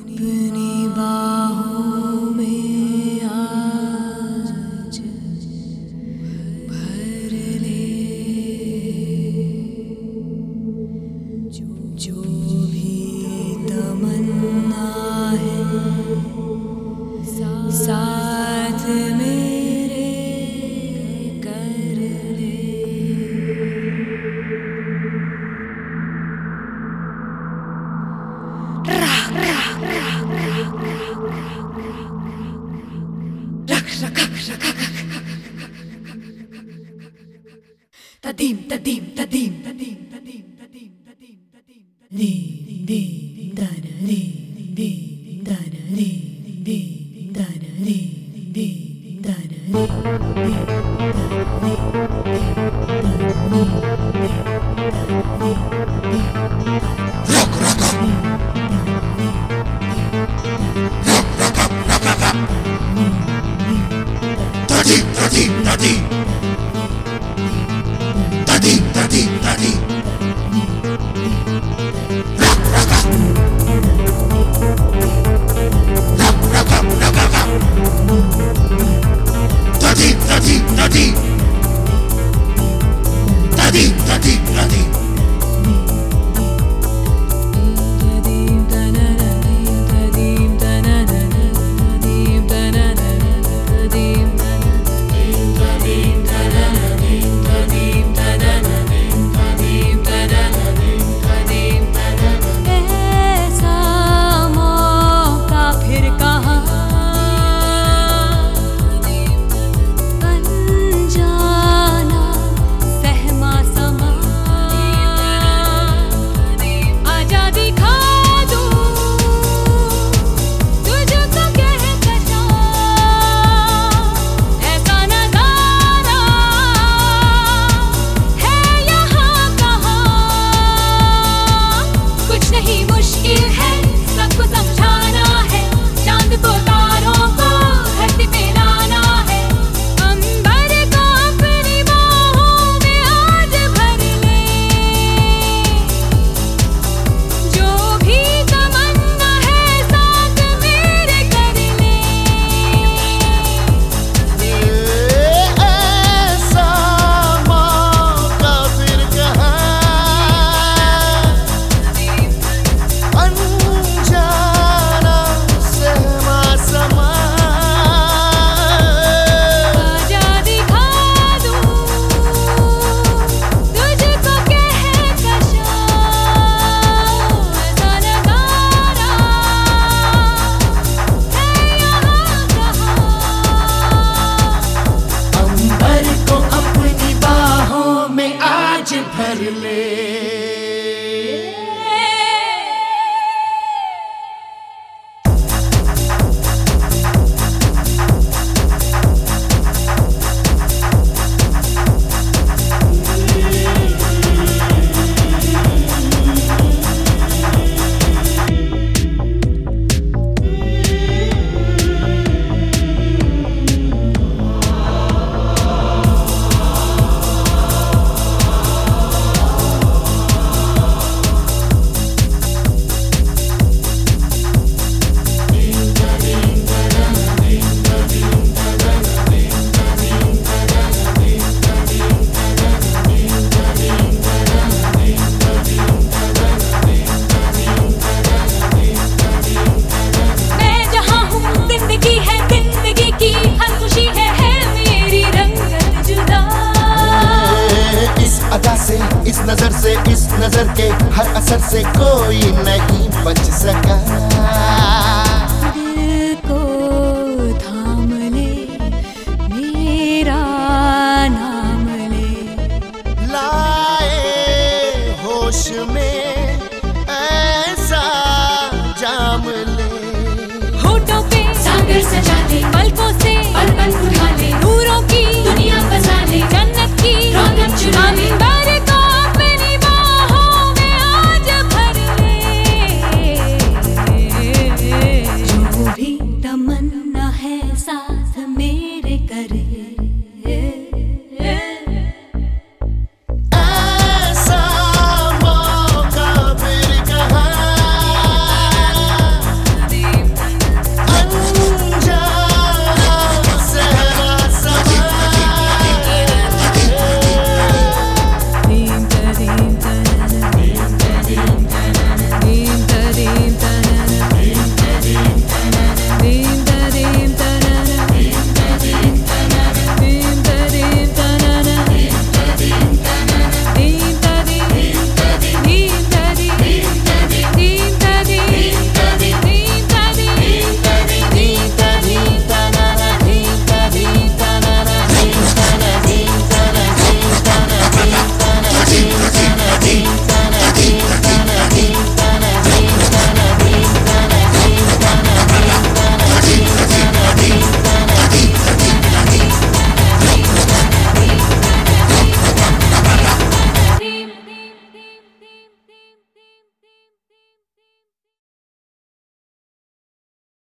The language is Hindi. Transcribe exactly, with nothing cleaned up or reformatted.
अपनी बाहों में आज भर ले, जो भी तमन्ना है साथ मेरे कर ले। Tadim, tadim, tadim, tadim, tadim, tadim, tadim, tadim, di, di, da, da, di, di, da, da, di, di, da, da, di, di, da, da, di, di, Rock, rock, Tadi, tadi, tadi. Tadi, tadi, tadi. Rock, rock, rock, rock, rock, rock. Tadi, tadi, tadi. Tadi, tadi, tadi. भर ले। से इस नजर से इस नजर के हर असर से कोई नहीं बच सका। दिल को थाम ले मेरा नाम ले, लाए होश में ऐसा जाम ले। होठों पे सागर सजा दे, पलकों से